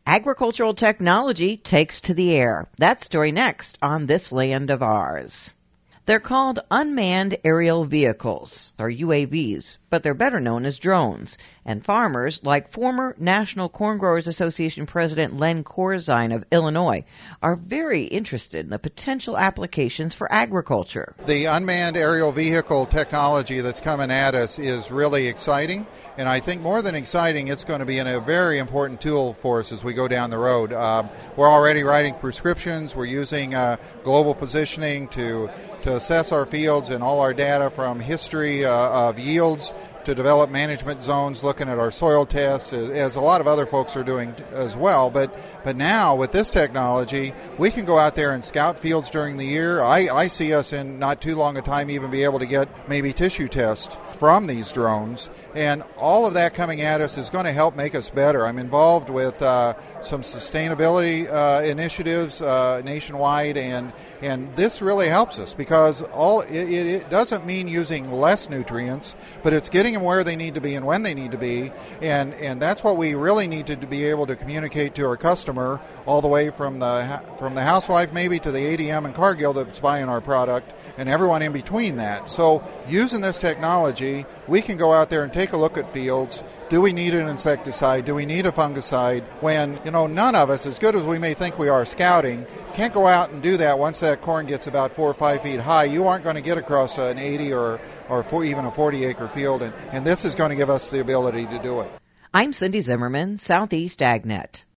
Agricultural technology takes to the air. That story next on This Land of Ours. They're called unmanned aerial vehicles, or UAVs, but they're better known as drones. And farmers, like former National Corn Growers Association President Len Corzine of Illinois, are very interested in the potential applications for agriculture. The unmanned aerial vehicle technology that's coming at us is really exciting. And I think more than exciting, it's going to be a very important tool for us as we go down the road. We're already writing prescriptions. We're using global positioning to assess our fields and all our data from history of yields to develop management zones, looking at our soil tests, as a lot of other folks are doing as well. But now, with this technology, we can go out there and scout fields during the year. I see us in not too long a time even be able to get maybe tissue tests from these drones. And all of that coming at us is going to help make us better. I'm involved with some sustainability initiatives nationwide, and this really helps us because it doesn't mean using less nutrients, but it's getting them where they need to be and when they need to be, and that's what we really need to be able to communicate to our customer, all the way from the housewife maybe to the ADM in Cargill that's buying our product and everyone in between that. So using this technology, we can go out there and take a look at fields. Do we need an insecticide? Do we need a fungicide? When, none of us, as good as we may think we are scouting, can't go out and do that once that corn gets about 4 or 5 feet high. You aren't going to get across an 80 or even a 40-acre field, and this is going to give us the ability to do it. I'm Cindy Zimmerman, Southeast AgNet.